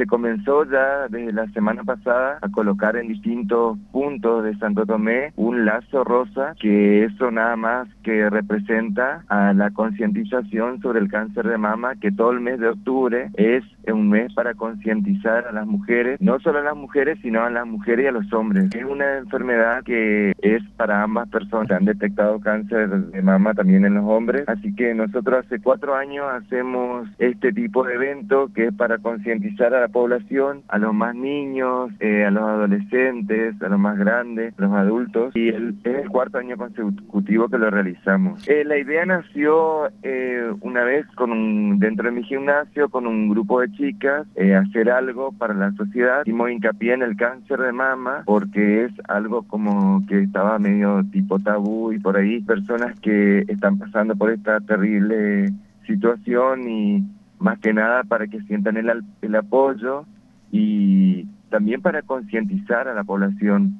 se comenzó ya desde la semana pasada a colocar en distintos puntos de Santo Tomé un lazo rosa, que eso nada más que representa a la concientización sobre el cáncer de mama, que todo el mes de octubre es un mes para concientizar a las mujeres, no solo a las mujeres, sino a las mujeres y a los hombres. Es una enfermedad que es para ambas personas. Se han detectado cáncer de mama también en los hombres, así que nosotros hace 4 años hacemos este tipo de evento que es para concientizar a la población, a los más niños, a los adolescentes, a los más grandes, a los adultos, y es el 4º año consecutivo que lo realizamos. La idea nació una vez dentro de mi gimnasio con un grupo de chicas, hacer algo para la sociedad. Hicimos hincapié en el cáncer de mama porque es algo como que estaba medio tipo tabú, y por ahí personas que están pasando por esta terrible situación, y más que nada para que sientan el apoyo y también para concientizar a la población.